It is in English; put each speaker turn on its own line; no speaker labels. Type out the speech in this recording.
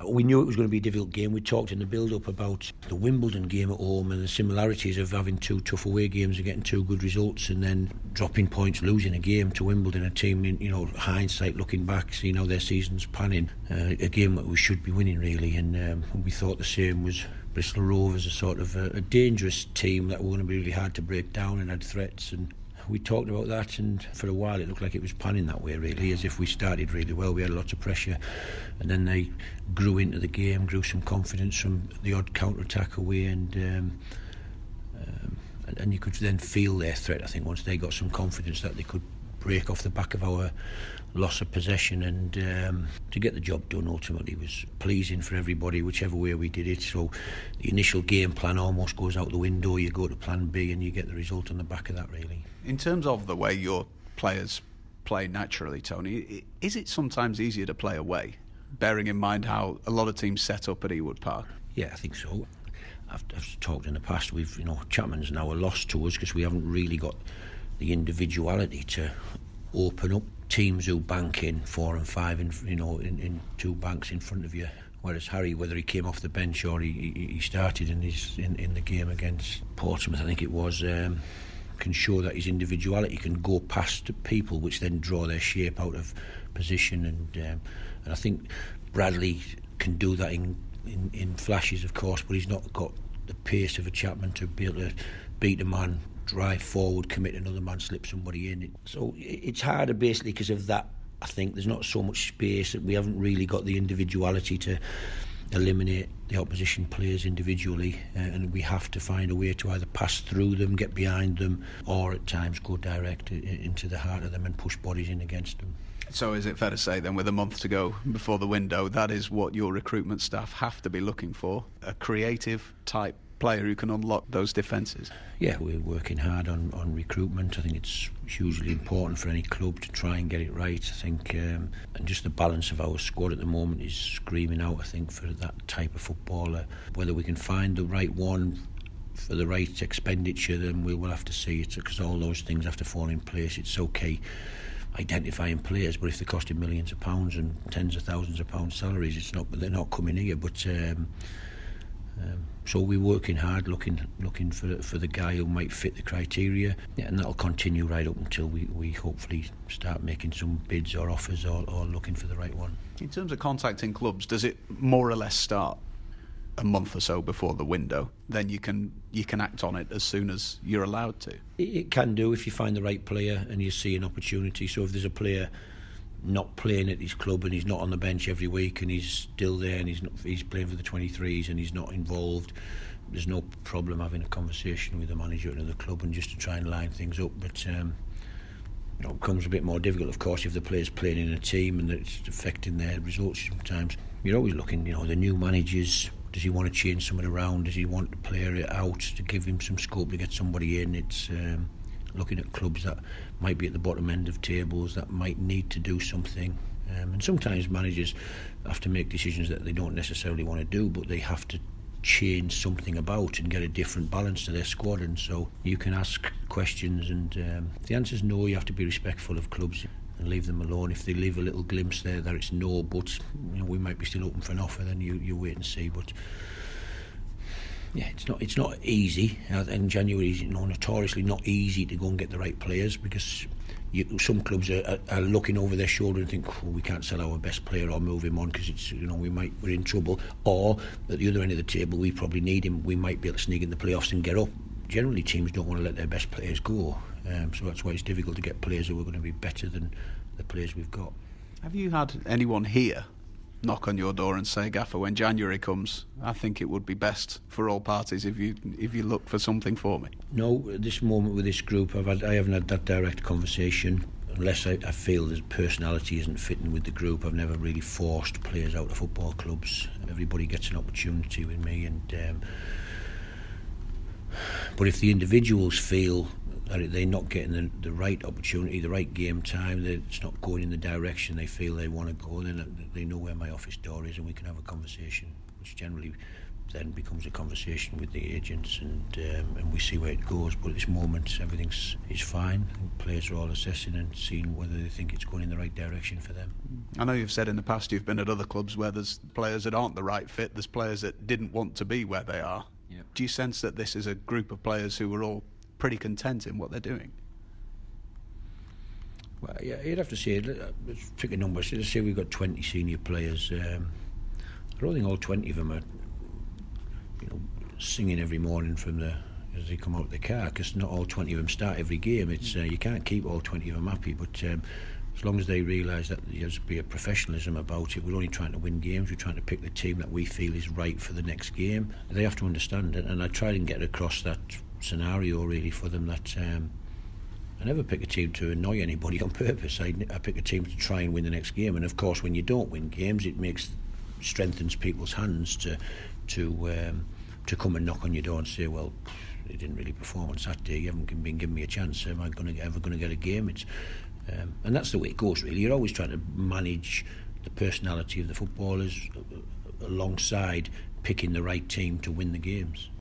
We knew it was going to be a difficult game. We talked in the build-up about the Wimbledon game at home and the similarities of having 2 tough away games and getting 2 good results, and then dropping points, losing a game to Wimbledon, a team in hindsight, looking back, seeing how their season's panning, a game that we should be winning really, and we thought the same was Bristol Rovers, a sort of a dangerous team that were going to be really hard to break down and had threats, and we talked about that, and for a while it looked like it was panning that way really, as if we started really well, we had lots of pressure, and then they grew into the game, grew some confidence from the odd counter-attack away, and you could then feel their threat, I think, once they got some confidence that they could break off the back of our loss of possession, and to get the job done ultimately was pleasing for everybody, whichever way we did it. So the initial game plan almost goes out the window, you go to plan B and you get the result on the back of that really.
In terms of the way your players play naturally, Tony, is it sometimes easier to play away, bearing in mind how a lot of teams set up at Ewood Park?
Yeah, I think so. I've talked in the past, Chapman's now a loss to us because we haven't really got the individuality to open up teams who bank in 4 and 5 in 2 banks in front of you. Whereas Harry, whether he came off the bench or he started in the game against Portsmouth, I think it was, can show that his individuality can go past people, which then draw their shape out of position, and I think Bradley can do that in flashes, of course, but he's not got the pace of a Chapman to be able to beat a man, drive forward, commit another man, slip somebody in. So it's harder basically because of that. I think there's not so much space, that we haven't really got the individuality to eliminate the opposition players individually, and we have to find a way to either pass through them, get behind them, or at times go direct into the heart of them and push bodies in against them.
So is it fair to say then, with a month to go before the window, that is what your recruitment staff have to be looking for, a creative type player who can unlock those defences?
Yeah, we're working hard on recruitment. I think it's hugely important for any club to try and get it right. I think and just the balance of our squad at the moment is screaming out, I think, for that type of footballer. Whether we can find the right one for the right expenditure, then we'll have to see it, because all those things have to fall in place. It's okay identifying players, but if they're costing millions of pounds and tens of thousands of pounds salaries, they're not coming here. But so we're working hard, looking for the guy who might fit the criteria, and that'll continue right up until we hopefully start making some bids or offers or looking for the right one.
In terms of contacting clubs, does it more or less start a month or so before the window? Then you can act on it as soon as you're allowed to?
It can do, if you find the right player and you see an opportunity. So if there's a player not playing at his club and he's not on the bench every week and he's still there and he's playing for the 23s and he's not involved, there's no problem having a conversation with the manager of the club and just to try and line things up. But it becomes a bit more difficult, of course, if the player's playing in a team and it's affecting their results sometimes. You're always looking, the new managers, does he want to change someone around? Does he want the player out to give him some scope to get somebody in? It's looking at clubs that might be at the bottom end of tables that might need to do something, and sometimes managers have to make decisions that they don't necessarily want to do, but they have to change something about and get a different balance to their squad. And so you can ask questions, and if the answer is no, you have to be respectful of clubs and leave them alone. If they leave a little glimpse there that it's no, but we might be still open for an offer, then you wait and see. But yeah, it's not easy. And January is notoriously not easy to go and get the right players, because some clubs are looking over their shoulder and think, we can't sell our best player or move him on because it's we're in trouble. Or at the other end of the table, we probably need him. We might be able to sneak in the playoffs and get up. Generally, teams don't want to let their best players go, so that's why it's difficult to get players who are going to be better than the players we've got.
Have you had anyone here knock on your door and say, Gaffer, when January comes, I think it would be best for all parties if you look for something for me?
No, at this moment with this group, I haven't had that direct conversation. Unless I feel the personality isn't fitting with the group, I've never really forced players out of football clubs. Everybody gets an opportunity with me, and but if the individuals feel they're not getting the right opportunity, the right game time, that it's not going in the direction they feel they want to go, then they know where my office door is and we can have a conversation, which generally then becomes a conversation with the agents, and we see where it goes. But at this moment everything's fine. Players are all assessing and seeing whether they think it's going in the right direction for them.
I know you've said in the past you've been at other clubs where there's players that aren't the right fit, there's players that didn't want to be where they are.
Yep.
Do you sense that this is a group of players who are all pretty content in what they're doing?
Well, yeah, you'd have to say, let's pick a number. So let's say we've got 20 senior players. I don't think all 20 of them are, singing every morning as they come out of the car, because not all 20 of them start every game. It's you can't keep all 20 of them happy, but as long as they realise that there's be a professionalism about it, we're only trying to win games, we're trying to pick the team that we feel is right for the next game. They have to understand it, and I try and get across that scenario really for them, that I never pick a team to annoy anybody on purpose. I pick a team to try and win the next game, and of course when you don't win games, it strengthens people's hands to come and knock on your door and say, well, they didn't really perform on Saturday, you haven't been giving me a chance, am I ever going to get a game? And that's the way it goes really. You're always trying to manage the personality of the footballers alongside picking the right team to win the games.